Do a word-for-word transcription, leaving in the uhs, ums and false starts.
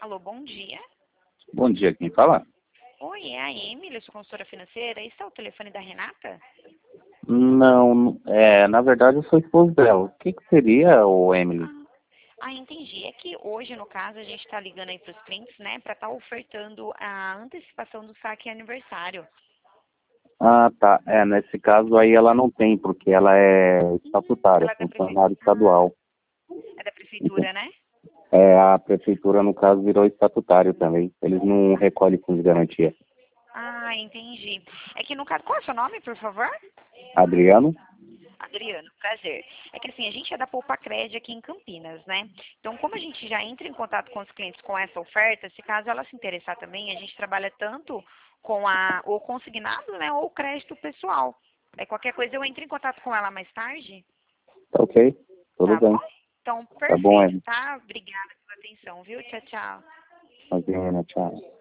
Alô, bom dia. Bom dia, quem fala? Oi, é a Emily, eu sou consultora financeira. Esse é o telefone da Renata? Não, é, na verdade eu sou esposo dela. O que que seria, o Emily? Ah, ah, entendi. É que hoje, no caso, a gente está ligando aí para os clientes, né, para estar ofertando a antecipação do saque aniversário. Ah, tá. É, nesse caso aí ela não tem, porque ela é estatutária, Ela é da prefeitura. funcionária Ah, estadual. é da prefeitura, né? É, a prefeitura, no caso, virou estatutário também. Eles não recolhem fundo de garantia. Ah, entendi. É que no caso, qual é o seu nome, por favor? Adriano? Adriano, prazer. É que assim, a gente é da Poupa Cred aqui em Campinas, né? Então, como a gente já entra em contato com os clientes com essa oferta, se caso ela se interessar também, a gente trabalha tanto com a, o consignado, né, ou o crédito pessoal. Aí qualquer coisa eu entro em contato com ela mais tarde, Tá ok? Tudo tá bom? bem. Então, Tá bom, perfeito, Emily. tá? Obrigada pela atenção, viu? Tchau, tchau. Imagina, tchau.